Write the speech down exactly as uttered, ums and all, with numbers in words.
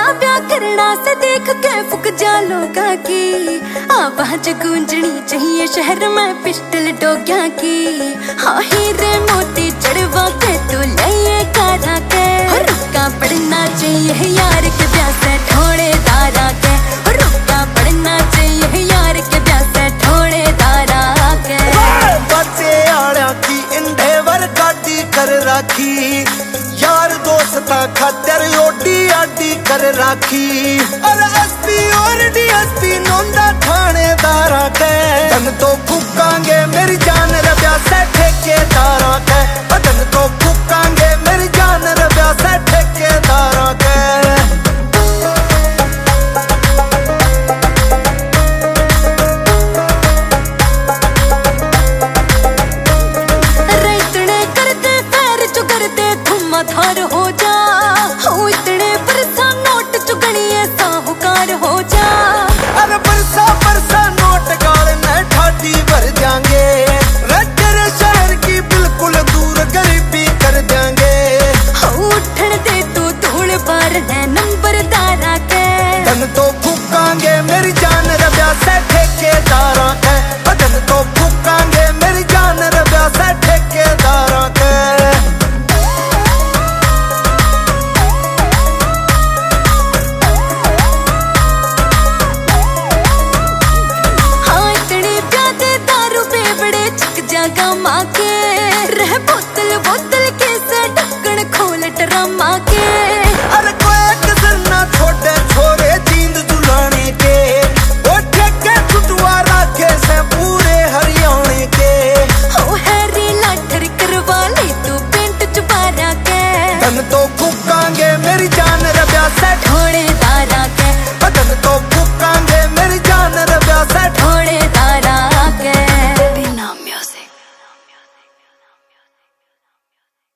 ब्याह करना से देख के फुक जा लोगा की। आवाज गूंजनी चाहिए शहर में पिस्टल डोग्या की। हाँ हीरे मोती चढ़वा के तू ले कारा के। रुका पड़ना चाहिए यार के ब्याह से ठोड़े दारा के। रुका पड़ना चाहिए यार के ब्याह से ठोड़े दारा के। बच्चे आड़ा की इंडेवर गाड़ी कर राखी। यार दोस्ता खातर ओडी आडी कर राखी। और एसपी और डीएसपी नोंदा थानेदारा के। तन तो फूकांगे मेरी जान रब्या से ठेकेदारा के। तन तो फूकांगे मेरी जान रब्या से ठेकेदारा के। धार हो जा हो इतने बरसा नोट चुगनिए साहूकार हो जा। अरे बरसा बरसा नोट गाल न ठाटी भर जाएंगे। तेरे शहर की बिल्कुल दूर गरीबी कर देंगे। उठन दे तू धूल बार है नंबर दारा के। तन तो फूकांगे मेरी जान रब्या से ठेकेदारा के। तन तो फूकांगे मेरी जान रब्या से ठेकेदारा के। गमा के रह बोतल बोतल के से ढक्कन खोल ड्रामा के। अरे कोई कसर ना छोटे छोरे जींद जुलाने के। वो ठेके छुटवा रखे से पूरे हरियाणे के। हो हैरी लाठर करवा ले तू पेंट चुबारा के। तन तो फूकांगे मेरी